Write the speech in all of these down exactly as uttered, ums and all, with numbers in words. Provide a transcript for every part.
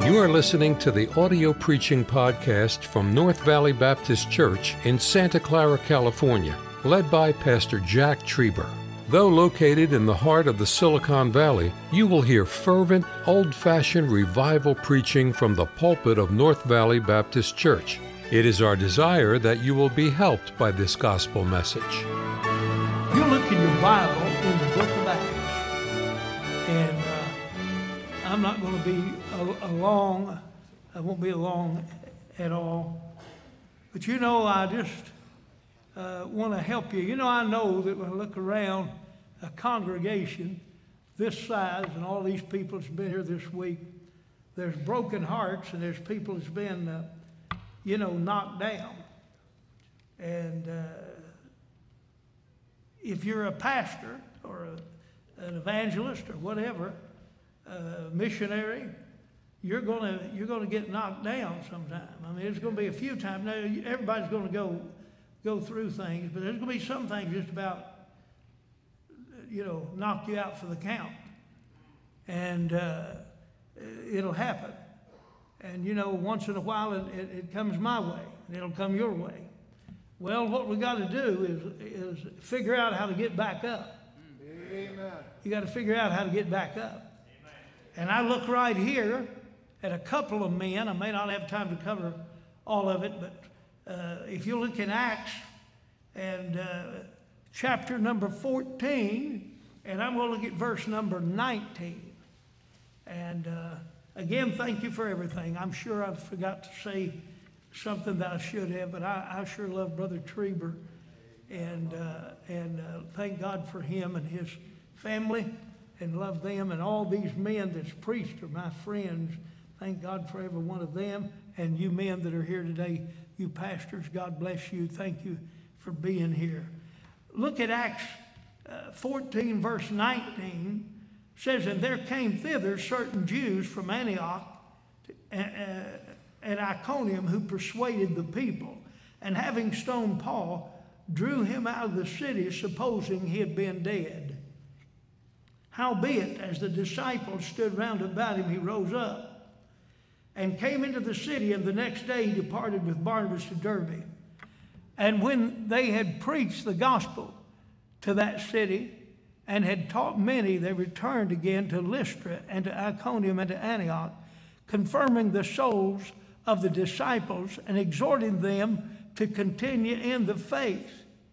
You are listening to the audio preaching podcast from North Valley Baptist Church in Santa Clara, California, led by Pastor Jack Trieber. Though located in the heart of the Silicon Valley, you will hear fervent, old-fashioned revival preaching from the pulpit of North Valley Baptist Church. It is our desire that you will be helped by this gospel message. If you look in your Bible in the book of Acts, and uh, I'm not going to be a, a long, I won't be long at all, but you know, I just uh, want to help you. You know, I know that when I look around a congregation this size and all these people that's been here this week, there's broken hearts and there's people that's been, uh, you know, knocked down. And uh, if you're a pastor or a, an evangelist or whatever, uh, missionary, you're gonna you're gonna get knocked down sometime. I mean, it's gonna be a few times. Now, everybody's gonna go go through things, but there's gonna be some things just about, you know, knock you out for the count, and uh, it'll happen. And you know, once in a while, it, it, it comes my way, and it'll come your way. Well, what we got to do is is figure out how to get back up. Amen. You got to figure out how to get back up. Amen. And I look right here at a couple of men. I may not have time to cover all of it, but uh, if you look in Acts and uh, chapter number fourteen, and I'm going to look at verse number nineteen. And uh, again, thank you for everything. I'm sure I forgot to say something that I should have, but I, I sure love Brother Trieber, and uh, and uh, thank God for him and his family, and love them, and all these men that's preached are my friends. Thank God for every one of them, and you men that are here today, you pastors, God bless you. Thank you for being here. Look at Acts uh, fourteen, verse nineteen. Says, and there came thither certain Jews from Antioch uh, and Iconium who persuaded the people, and having stoned Paul, drew him out of the city, supposing he had been dead. Howbeit, as the disciples stood round about him, he rose up and came into the city, and the next day he departed with Barnabas to Derbe. And when they had preached the gospel to that city, and had taught many, they returned again to Lystra and to Iconium and to Antioch, confirming the souls of the disciples and exhorting them to continue in the faith,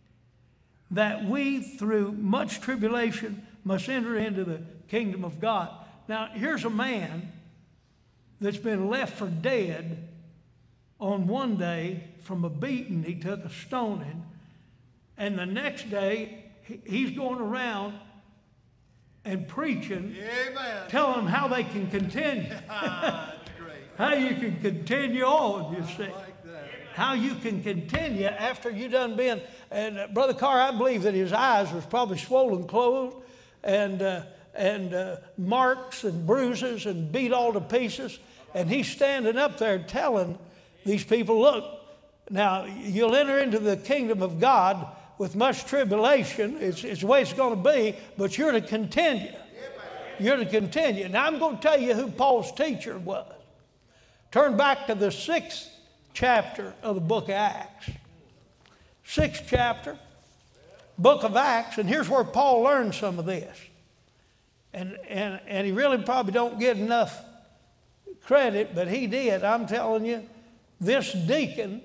that we through much tribulation must enter into the kingdom of God. Now, here's a man that's been left for dead on one day from a beating he took, a stoning, and the next day he's going around and preaching, Amen. Telling them how they can continue. That's great. How you can continue on, you see. Like that. How you can continue after you done been. And uh, Brother Carr, I believe that his eyes was probably swollen closed, and uh, and uh, marks and bruises and beat all to pieces. And he's standing up there telling these people, look, now you'll enter into the kingdom of God with much tribulation. It's, it's the way it's going to be, but you're to continue. You're to continue. Now, I'm going to tell you who Paul's teacher was. Turn back to the sixth chapter of the book of Acts. Sixth chapter, book of Acts, and here's where Paul learned some of this. And, and, and he really probably don't get enough credit, but he did. I'm telling you, this deacon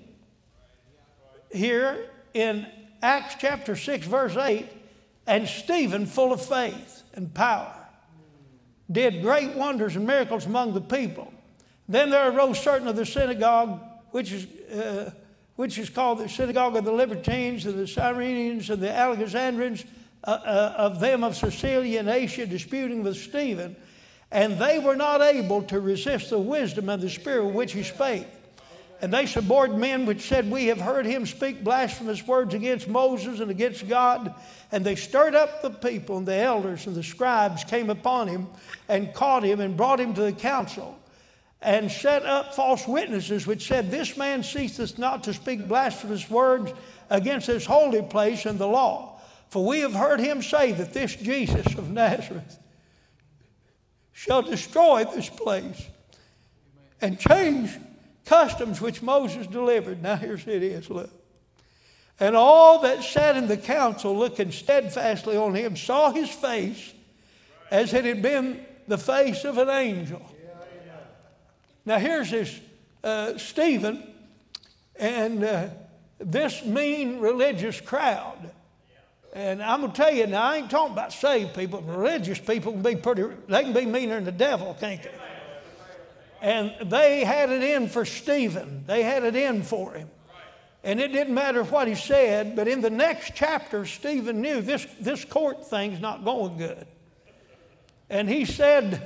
here in Acts chapter six, verse eight, and Stephen, full of faith and power, did great wonders and miracles among the people. Then there arose certain of the synagogue, which is uh, which is called the synagogue of the Libertines and the Cyrenians and the Alexandrians, uh, uh, of them of Cilicia and Asia, disputing with Stephen, and they were not able to resist the wisdom of the Spirit with which he spake. And they suborned men which said, we have heard him speak blasphemous words against Moses and against God. And they stirred up the people, and the elders and the scribes came upon him and caught him and brought him to the council, and set up false witnesses which said, this man ceaseth not to speak blasphemous words against this holy place and the law. For we have heard him say that this Jesus of Nazareth shall destroy this place and change customs which Moses delivered. Now here's it is, look. And all that sat in the council, looking steadfastly on him, saw his face as it had been the face of an angel. Now here's this uh, Stephen and uh, this mean religious crowd. And I'm going to tell you, now I ain't talking about saved people. Religious people can be pretty, they can be meaner than the devil, can't they? And they had it in for Stephen. They had it in for him. And it didn't matter what he said, but in the next chapter, Stephen knew this, this court thing's not going good. And he said,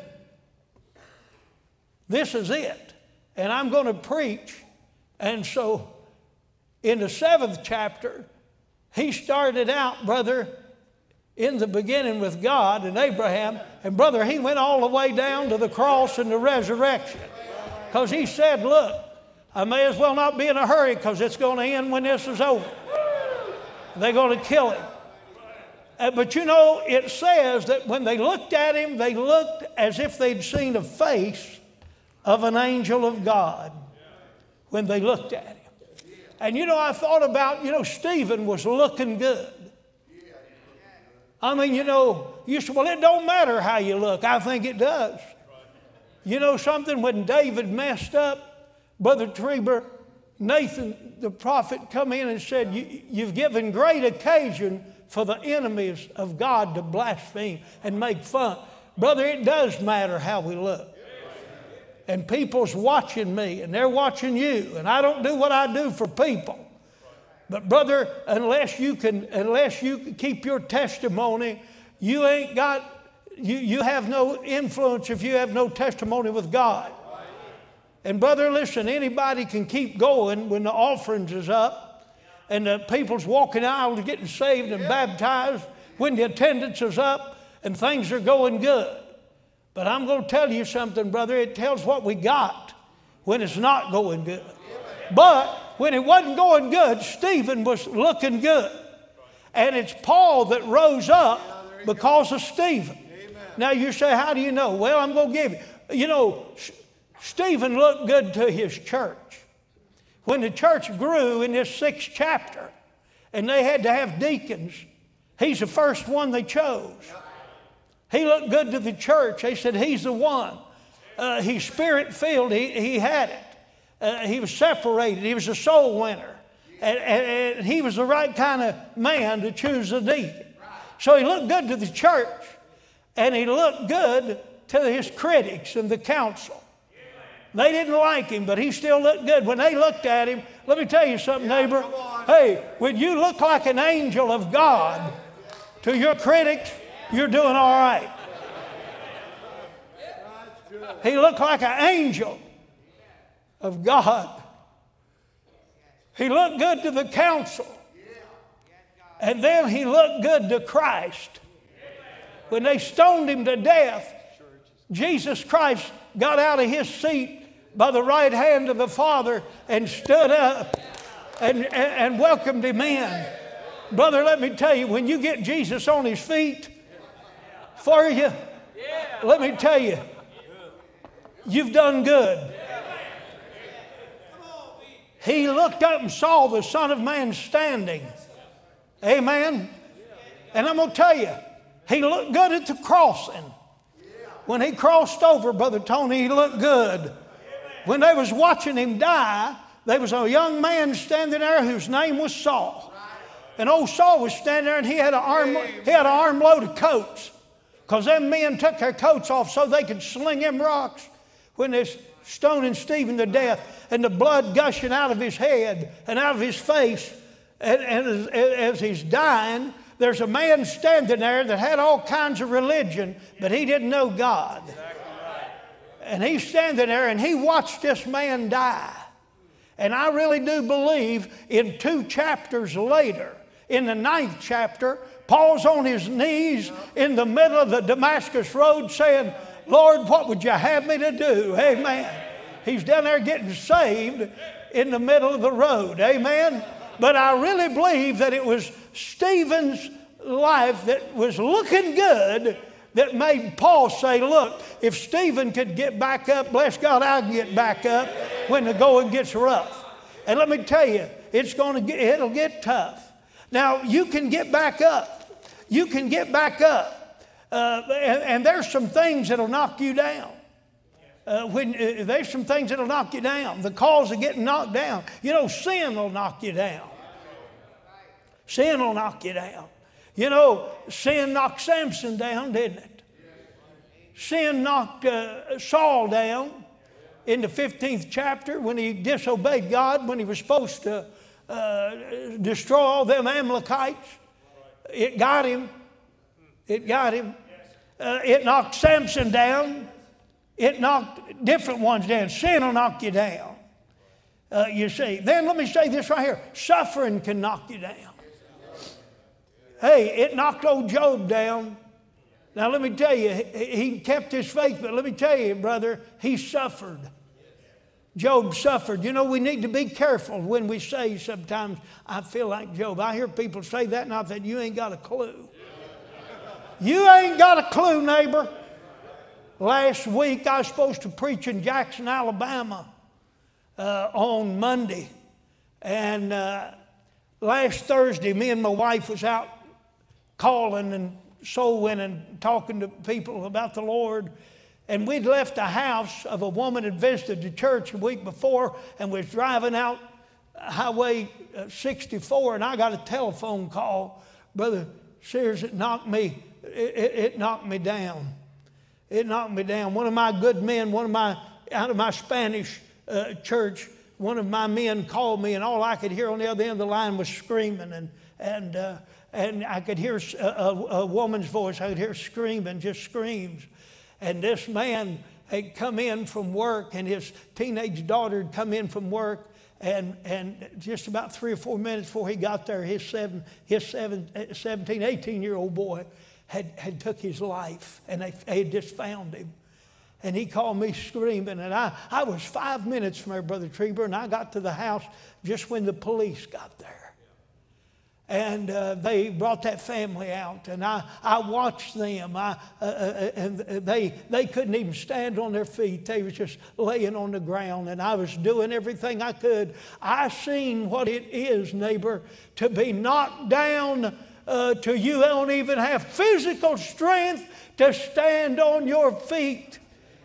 this is it. And I'm going to preach. And so in the seventh chapter, he started out, brother, in the beginning with God and Abraham. And brother, he went all the way down to the cross and the resurrection. Because he said, look, I may as well not be in a hurry because it's going to end when this is over. They're going to kill him. Uh, but you know, it says that when they looked at him, they looked as if they'd seen a face of an angel of God when they looked at him. And you know, I thought about, you know, Stephen was looking good. I mean, you know, you say, well, it don't matter how you look. I think it does. You know something? When David messed up, Brother Trieber, Nathan, the prophet, come in and said, you, you've given great occasion for the enemies of God to blaspheme and make fun. Brother, it does matter how we look. And people's watching me, and they're watching you. And I don't do what I do for people. But brother, unless you can, unless you can keep your testimony, you ain't got, you, you have no influence if you have no testimony with God. And brother, listen, anybody can keep going when the offerings is up and the people's walking out and getting saved and baptized, when the attendance is up and things are going good. But I'm going to tell you something, brother. It tells what we got when it's not going good. But when it wasn't going good, Stephen was looking good. And it's Paul that rose up because of Stephen. Now you say, how do you know? Well, I'm going to give you. You know, Stephen looked good to his church. When the church grew in this sixth chapter, and they had to have deacons, he's the first one they chose. He looked good to the church. They said, he's the one. Uh, he's spirit-filled. He, he had it. Uh, he was separated. He was a soul winner. And, and, and he was the right kind of man to choose a deacon. So he looked good to the church. And he looked good to his critics and the council. They didn't like him, but he still looked good. When they looked at him, let me tell you something, neighbor. Hey, when you look like an angel of God to your critics, you're doing all right. He looked like an angel of God. He looked good to the council. And then he looked good to Christ. When they stoned him to death, Jesus Christ got out of his seat by the right hand of the Father and stood up and, and, and welcomed him in. Brother, let me tell you, when you get Jesus on his feet for you, let me tell you, you've done good. He looked up and saw the Son of Man standing. Amen. And I'm going to tell you, he looked good at the crossing. When he crossed over, Brother Tony, he looked good. When they was watching him die, there was a young man standing there whose name was Saul. And old Saul was standing there, and he had an arm, he had an armload of coats. Because them men took their coats off so they could sling them rocks when they're stoning Stephen to death, and the blood gushing out of his head and out of his face. And, and as, as he's dying, there's a man standing there that had all kinds of religion, but he didn't know God. And he's standing there, and he watched this man die. And I really do believe in two chapters later, in the ninth chapter, Paul's on his knees in the middle of the Damascus Road saying, Lord, what would you have me to do? Amen. He's down there getting saved in the middle of the road. Amen. But I really believe that it was Stephen's life that was looking good that made Paul say, look, if Stephen could get back up, bless God, I can get back up when the going gets rough. And let me tell you, it's going to get, it'll get tough. Now, you can get back up. You can get back up. Uh, and, and there's some things that'll knock you down. Uh, when uh, there's some things that'll knock you down. The cause of getting knocked down. You know, sin will knock you down. Sin will knock you down. You know, sin knocked Samson down, didn't it? Sin knocked uh, Saul down in the fifteenth chapter when he disobeyed God, when he was supposed to uh, destroy all them Amalekites. It got him. It got him. Uh, it knocked Samson down. It knocked different ones down. Sin will knock you down. Uh, you see. Then let me say this right here. Suffering can knock you down. Hey, it knocked old Job down. Now let me tell you, he kept his faith, but let me tell you, brother, he suffered. Job suffered. You know, we need to be careful when we say sometimes, I feel like Job. I hear people say that, and I think, you ain't got a clue. You ain't got a clue, neighbor. Last week, I was supposed to preach in Jackson, Alabama uh, on Monday. And uh, last Thursday, me and my wife was out calling and soul winning, talking to people about the Lord. And we'd left the house of a woman had visited the church a week before and was driving out Highway sixty-four, and I got a telephone call. Brother Sears, it knocked me, it, it, it knocked me down. It knocked me down. One of my good men, one of my, out of my Spanish uh, church, one of my men called me, and all I could hear on the other end of the line was screaming, and and uh, and I could hear a, a, a woman's voice. I could hear screaming, just screams. And this man had come in from work, and his teenage daughter had come in from work, and and just about three or four minutes before he got there, his seven, his seven, seventeen, eighteen-year-old boy had, had took his life, and they, they had just found him. And he called me screaming, and I, I was five minutes from there, Brother Trieber, and I got to the house just when the police got there. And uh, they brought that family out, and I, I watched them. I, uh, uh, and they, they couldn't even stand on their feet. They was just laying on the ground, and I was doing everything I could. I seen what it is, neighbor, to be knocked down uh, to you don't even have physical strength to stand on your feet.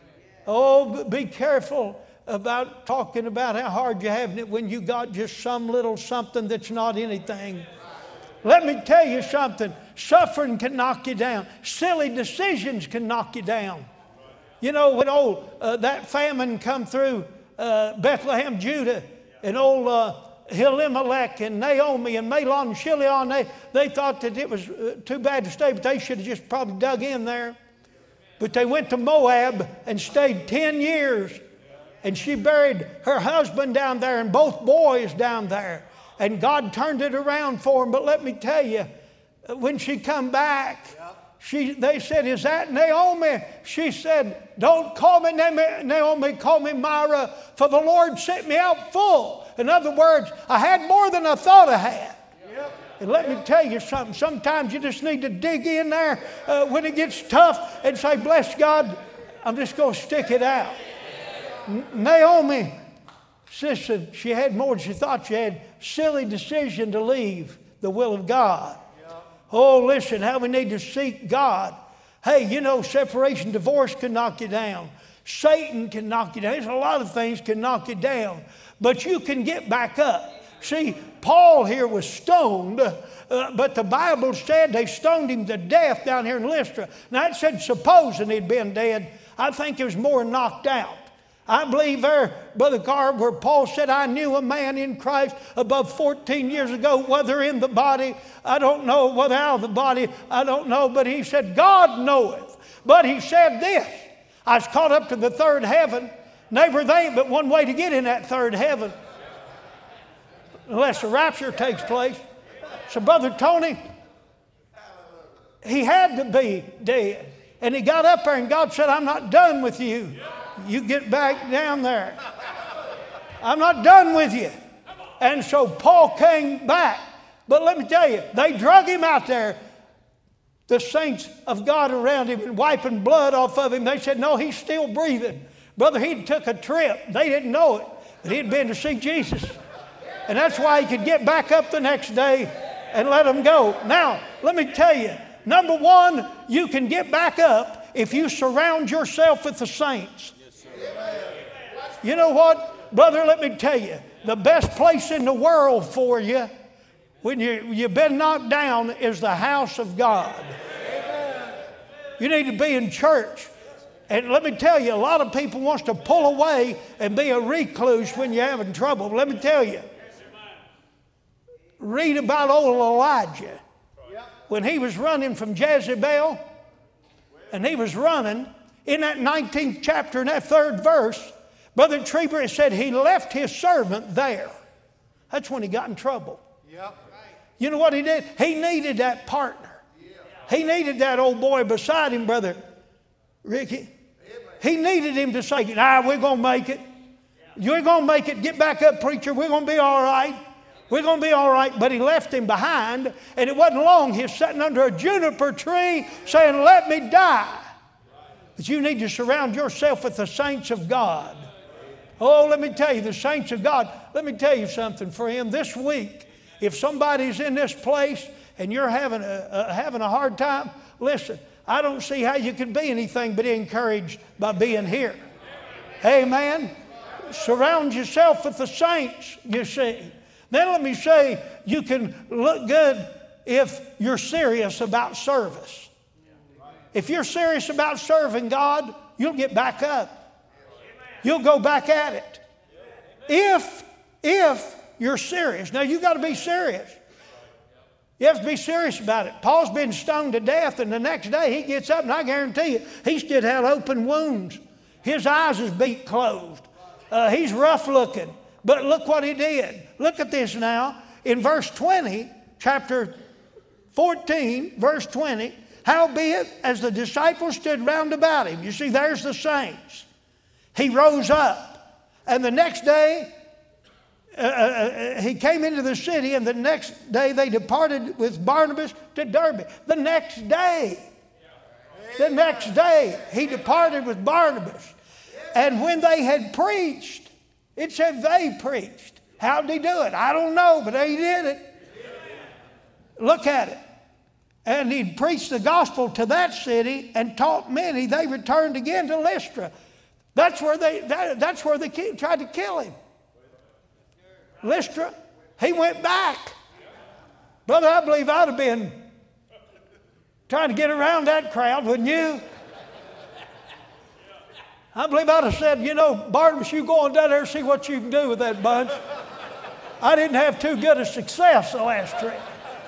Oh, be careful about talking about how hard you're having it when you got just some little something that's not anything. Let me tell you something. Suffering can knock you down. Silly decisions can knock you down. You know, when old uh, that famine come through uh, Bethlehem, Judah, and old uh, Elimelech and Naomi and Mahlon and Chilion, they, they thought that it was uh, too bad to stay, but they should have just probably dug in there. But they went to Moab and stayed ten years. And she buried her husband down there and both boys down there. And God turned it around for them. But let me tell you, when she come back, she, they said, is that Naomi? She said, don't call me Naomi, call me Myra, for the Lord sent me out full. In other words, I had more than I thought I had. And let me tell you something. Sometimes you just need to dig in there uh, when it gets tough and say, bless God, I'm just going to stick it out. N- Naomi, sister, she had more than she thought she had. Silly decision to leave the will of God. Oh, listen, how we need to seek God. Hey, you know, separation, divorce can knock you down. Satan can knock you down. There's a lot of things can knock you down. But you can get back up. See, Paul here was stoned, uh, but the Bible said they stoned him to death down here in Lystra. Now it said supposing he'd been dead. I think it was more knocked out. I believe there, Brother Carr, where Paul said, I knew a man in Christ above fourteen years ago, whether in the body, I don't know, whether out of the body, I don't know, but he said, God knoweth. But he said this, I was caught up to the third heaven. Neighbor, there ain't but one way to get in that third heaven, unless the rapture takes place. So Brother Tony, he had to be dead. And he got up there and God said, I'm not done with you. You get back down there. I'm not done with you. And so Paul came back. But let me tell you, they drug him out there. the saints of God around him and wiping blood off of him. They said, no, he's still breathing. Brother, he took a trip. They didn't know it, but he'd been to see Jesus. And that's why he could get back up the next day and let them go. Now, let me tell you, number one, you can get back up if you surround yourself with the saints. You know what, brother, let me tell you, the best place in the world for you when you, you've been knocked down is the house of God. You need to be in church. And let me tell you, a lot of people wants to pull away and be a recluse when you're having trouble. Let me tell you, read about old Elijah. When he was running from Jezebel, and he was running, in that nineteenth chapter, in that third verse, Brother Trieber said he left his servant there. That's when he got in trouble. You know what he did? He needed that partner. He needed that old boy beside him, Brother Ricky. He needed him to say, nah, we're going to make it. You're going to make it. Get back up, preacher. We're going to be all right. We're going to be all right. But he left him behind, and it wasn't long. He was sitting under a juniper tree saying, let me die. But you need to surround yourself with the saints of God. Oh, let me tell you, the saints of God. Let me tell you something, friend. This week, if somebody's in this place and you're having a, a, having a hard time, listen, I don't see how you can be anything but encouraged by being here. Amen. Surround yourself with the saints, you see. Then let me say, you can look good if you're serious about service. If you're serious about serving God, you'll get back up. You'll go back at it. If, if you're serious. Now, you got to be serious. You have to be serious about it. Paul's been stoned to death, and the next day he gets up, and I guarantee you, he still had open wounds. His eyes is beat closed. Uh, he's rough looking. But look what he did. Look at this now. In verse twenty, chapter fourteen, verse twenty, howbeit, as the disciples stood round about him, you see, there's the saints. He rose up, and the next day, Uh, uh, he came into the city, and the next day they departed with Barnabas to Derbe. The next day, the next day he departed with Barnabas. And when they had preached, it said they preached. How did he do it? I don't know, but he did it. Look at it. And he preached the gospel to that city and taught many. They returned again to Lystra. That's where they, that, that's where they tried to kill him. Lystra, he went back. Brother, I believe I'd have been trying to get around that crowd, wouldn't you? I believe I'd have said, you know, Barnabas, you go on down there and see what you can do with that bunch. I didn't have too good a success the last trip.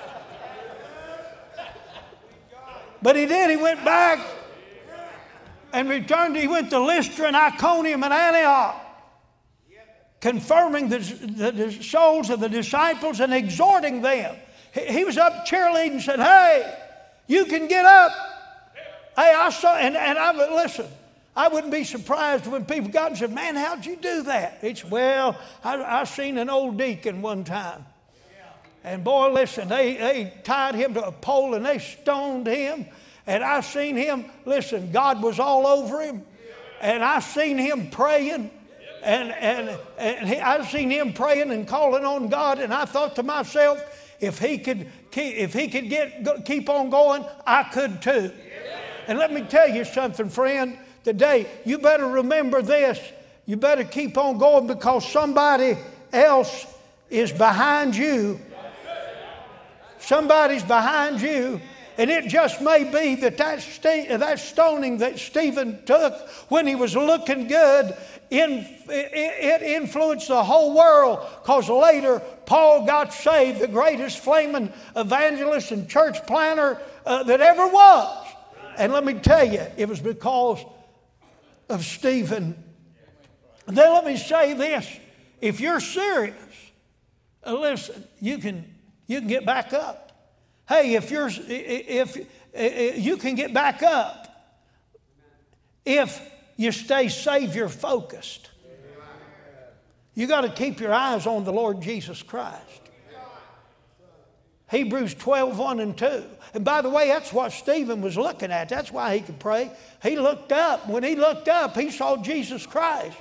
But he did. He went back and returned. He went to Lystra and Iconium and Antioch, confirming the, the, the souls of the disciples and exhorting them. He, he was up cheerleading and said, hey, you can get up. Hey, I saw, and, and I would listen, I wouldn't be surprised when people got and said, man, how'd you do that? It's, well, I, I seen an old deacon one time. And boy, listen, they, they tied him to a pole and they stoned him. And I seen him, listen, God was all over him. And I seen him praying. And, and, and he, I've seen him praying and calling on God, and I thought to myself, if he could keep, if he could get keep on going, I could too. And let me tell you something, friend. Today, you better remember this. You better keep on going because somebody else is behind you. Somebody's behind you. And it just may be that that, st- that stoning that Stephen took when he was looking good, in, it influenced the whole world, because later Paul got saved, the greatest flaming evangelist and church planter uh, that ever was. And let me tell you, it was because of Stephen. And then let me say this. If you're serious, uh, listen, you can, you can get back up. Hey, if you're, if, if you can get back up if you stay Savior focused. You got to keep your eyes on the Lord Jesus Christ. Hebrews twelve, one and two. And by the way, that's what Stephen was looking at. That's why he could pray. He looked up. When he looked up, he saw Jesus Christ.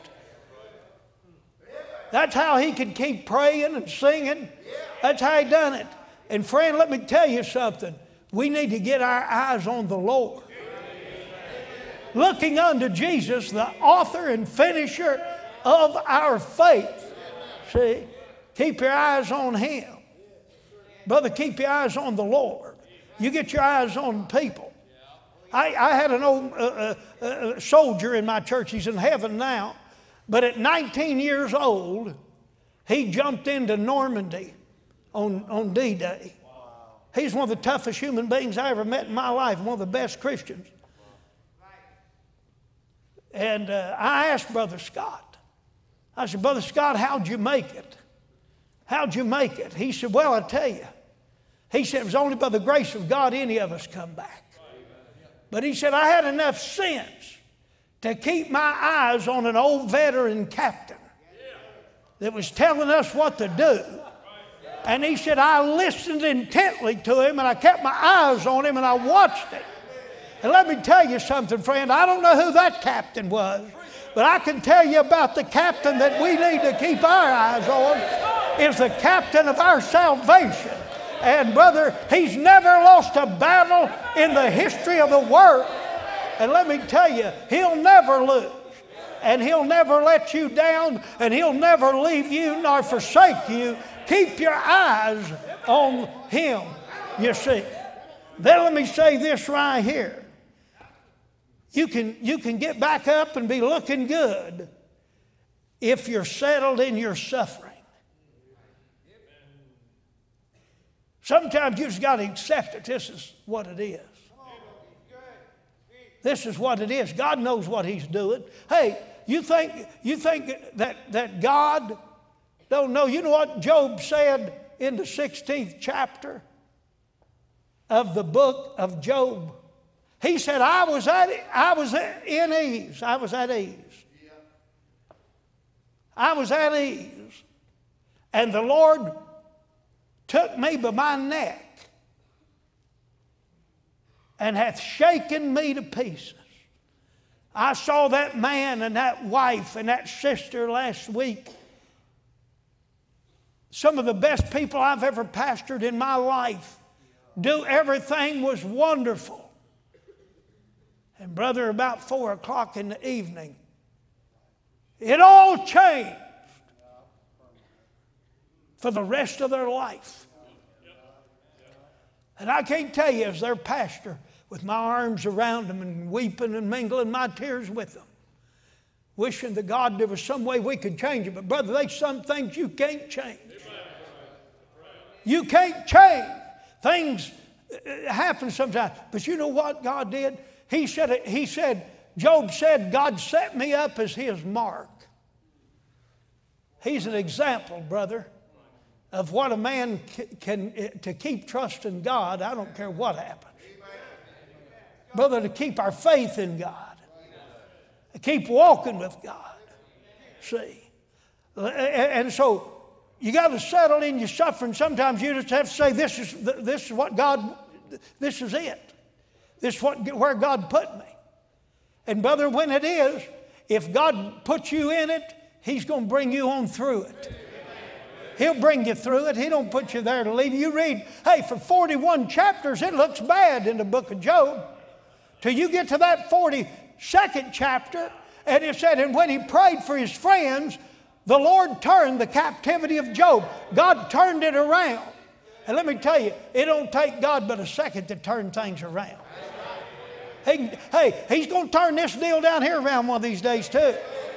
That's how he could keep praying and singing. That's how he done it. And friend, let me tell you something. We need to get our eyes on the Lord. Looking unto Jesus, the author and finisher of our faith. See, keep your eyes on Him. Brother, keep your eyes on the Lord. You get your eyes on people. I, I had an old uh, uh, uh, soldier in my church. He's in heaven now. But at nineteen years old, he jumped into Normandy on, on D-Day. He's one of the toughest human beings I ever met in my life, one of the best Christians. And uh, I asked Brother Scott, I said, Brother Scott, how'd you make it? How'd you make it? He said, well, I tell you. He said, it was only by the grace of God any of us come back. But he said, I had enough sense to keep my eyes on an old veteran captain that was telling us what to do. And he said, I listened intently to him and I kept my eyes on him and I watched it. And let me tell you something, friend. I don't know who that captain was, but I can tell you about the captain that we need to keep our eyes on is the captain of our salvation. And brother, he's never lost a battle in the history of the world. And let me tell you, he'll never lose. And he'll never let you down. And he'll never leave you nor forsake you. Keep your eyes on him, you see. Then let me say this right here. You can, you can get back up and be looking good if you're settled in your suffering. Sometimes you just got to accept it. This is what it is. This is what it is. God knows what He's doing. Hey, you think you think that, that God don't know? You know what Job said in the sixteenth chapter of the book of Job? He said, I was at I was in ease. I was at ease. I was at ease. And the Lord took me by my neck and hath shaken me to pieces. I saw that man and that wife and that sister last week. Some of the best people I've ever pastored in my life. Do everything was wonderful. And brother, about four o'clock in the evening, it all changed for the rest of their life. And I can't tell you, as their pastor, with my arms around them and weeping and mingling my tears with them, wishing to God there was some way we could change it. But brother, there's some things you can't change. You can't change. Things happen sometimes. But you know what God did? He said, he said, Job said, God set me up as His mark. He's an example, brother, of what a man can, can to keep trusting God. I don't care what happens. Brother, to keep our faith in God. To keep walking with God. See? And so you got to settle in your suffering. Sometimes you just have to say, this is, this is what God, this is it. This is what, where God put me. And brother, when it is, if God puts you in it, He's going to bring you on through it. He'll bring you through it. He don't put you there to leave you. You read, hey, for forty-one chapters, it looks bad in the book of Job. Till you get to that forty-second chapter, and it said, and when he prayed for his friends, the Lord turned the captivity of Job. God turned it around. And let me tell you, it don't take God but a second to turn things around. He, hey, He's going to turn this deal down here around one of these days too.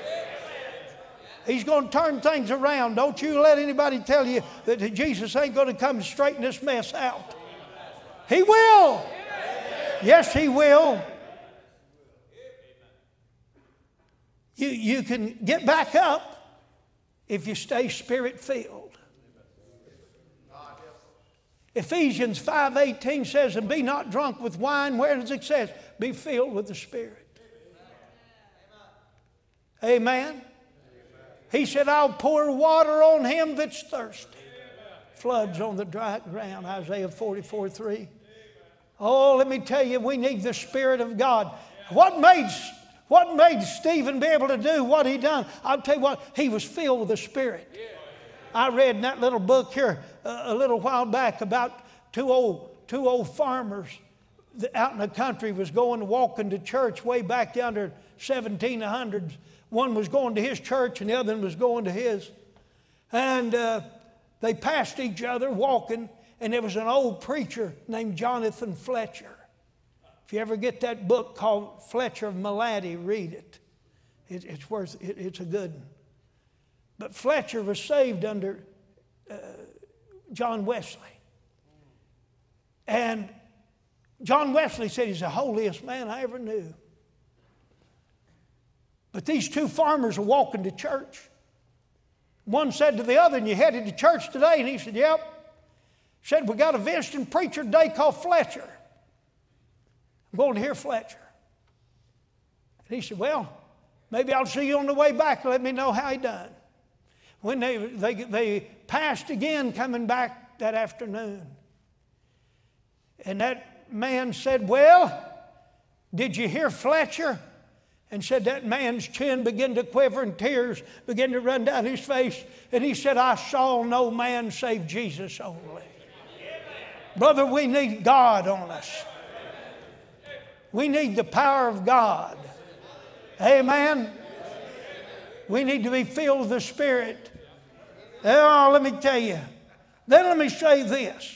He's going to turn things around. Don't you let anybody tell you that Jesus ain't going to come and straighten this mess out. He will. Yes, He will. You, you can get back up if you stay Spirit-filled. Ephesians five eighteen says, and be not drunk with wine. Where does it say? Be filled with the Spirit. Amen. He said, I'll pour water on him that's thirsty. Floods on the dry ground, Isaiah forty-four three. Oh, let me tell you, we need the Spirit of God. What made, what made Stephen be able to do what he done? I'll tell you what, he was filled with the Spirit. I read in that little book here a, a little while back about two old, two old farmers out in the country was going walking to church way back yonder seventeen hundreds. One was going to his church and the other was going to his. And uh, they passed each other walking, and there was an old preacher named Jonathan Fletcher. If you ever get that book called Fletcher of Malady, read it. it it's worth it, it's a good one. But Fletcher was saved under uh, John Wesley. And John Wesley said he's the holiest man I ever knew. But these two farmers are walking to church. One said to the other, and you headed to church today? And he said, yep. He said, we got a visiting preacher today called Fletcher. I'm going to hear Fletcher. And he said, well, maybe I'll see you on the way back. Let me know how he done. When they, they, they passed again coming back that afternoon. And that man said, well, did you hear Fletcher? And said that man's chin began to quiver and tears began to run down his face. And he said, I saw no man save Jesus only. Brother, we need God on us. We need the power of God. Amen. We need to be filled with the Spirit. Oh, let me tell you. Then let me say this.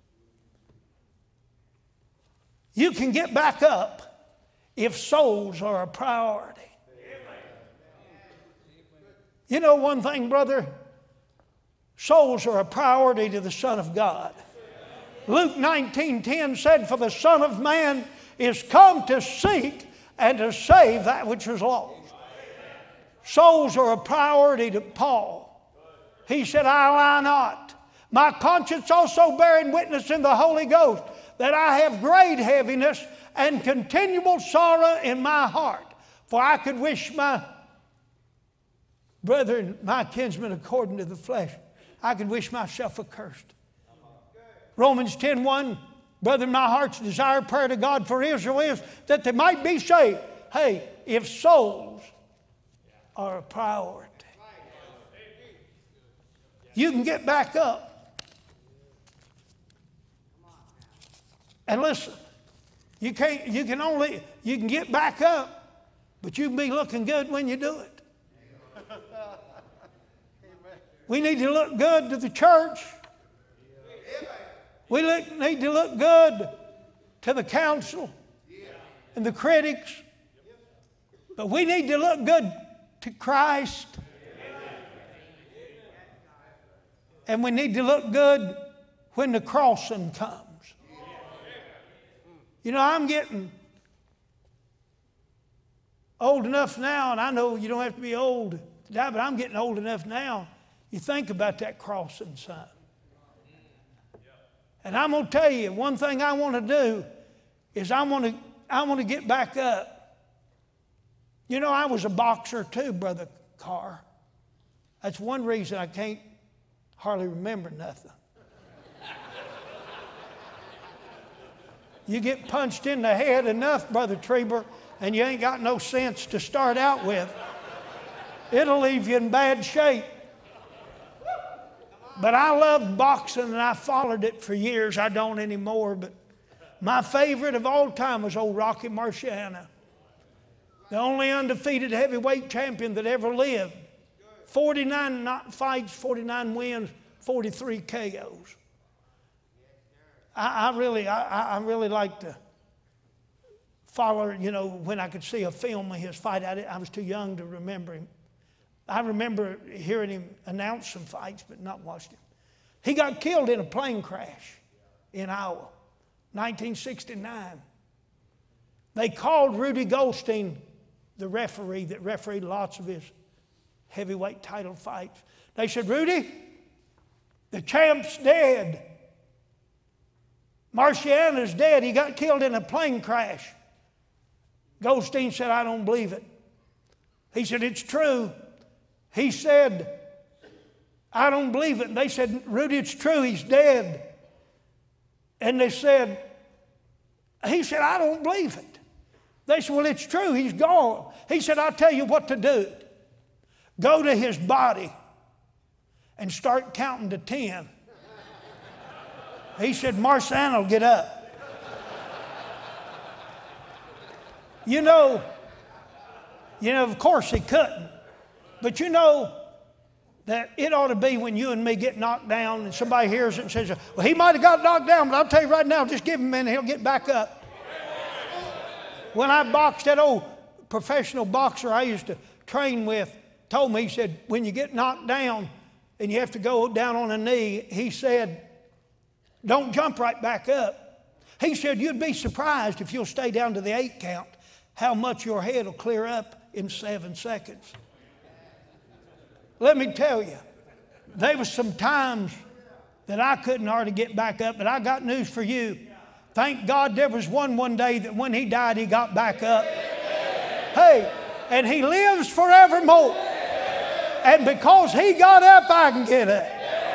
You can get back up if souls are a priority. You know one thing, brother? Souls are a priority to the Son of God. Luke nineteen ten said, for the Son of Man is come to seek and to save that which was lost. Souls are a priority to Paul. He said, I lie not. My conscience also bearing witness in the Holy Ghost that I have great heaviness and continual sorrow in my heart. For I could wish my brethren, my kinsmen according to the flesh, I could wish myself accursed. Romans ten one, brethren, my heart's desire, prayer to God for Israel is that they might be saved. Hey, if souls are a priority, you can get back up. And listen, you can't, you can only, you can get back up, but you can be looking good when you do it. We need to look good to the church. We look, need to look good to the council and the critics. But we need to look good to Christ. And we need to look good when the crossing comes. You know, I'm getting old enough now, and I know you don't have to be old to die, but I'm getting old enough now. You think about that crossing sign. And I'm going to tell you, one thing I want to do is I want to, I want to get back up. You know, I was a boxer too, Brother Carr. That's one reason I can't hardly remember nothing. You get punched in the head enough, Brother Trieber, and you ain't got no sense to start out with. It'll leave you in bad shape. But I loved boxing and I followed it for years. I don't anymore, but my favorite of all time was old Rocky Marciano. The only undefeated heavyweight champion that ever lived. forty-nine fights, forty-nine wins, forty-three K Os. I, I really, I, I really like to follow, you know, when I could see a film of his fight. I, I was too young to remember him. I remember hearing him announce some fights, but not watched him. He got killed in a plane crash in Iowa, nineteen sixty-nine. They called Rudy Goldstein, the referee that refereed lots of his heavyweight title fights. They said, Rudy, the champ's dead. Marciano's dead. He got killed in a plane crash. Goldstein said, I don't believe it. He said, it's true. He said, I don't believe it. And they said, Rudy, it's true. He's dead. And they said, He said, I don't believe it. They said, well, it's true. He's gone. He said, I'll tell you what to do. Go to his body and start counting to ten. He said, Marciano will get up. You know, you know, of course he couldn't. But you know that it ought to be when you and me get knocked down and somebody hears it and says, well, he might have got knocked down, but I'll tell you right now, just give him a minute, he'll get back up. When I boxed, that old professional boxer I used to train with told me, he said, when you get knocked down and you have to go down on a knee, he said, don't jump right back up. He said, you'd be surprised if you'll stay down to the eight count, how much your head will clear up in seven seconds. Let me tell you, there was some times that I couldn't hardly get back up, but I got news for you. Thank God there was one one day that when he died, he got back up. Hey, and he lives forevermore. And because he got up, I can get up.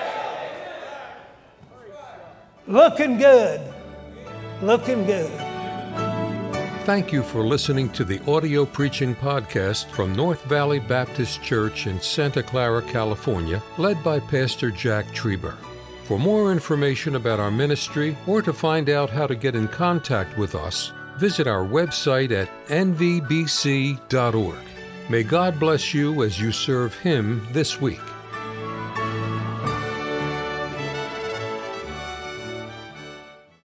Looking good. Looking good. Thank you for listening to the audio preaching podcast from North Valley Baptist Church in Santa Clara, California, led by Pastor Jack Trieber. For more information about our ministry or to find out how to get in contact with us, visit our website at n v b c dot org. May God bless you as you serve Him this week.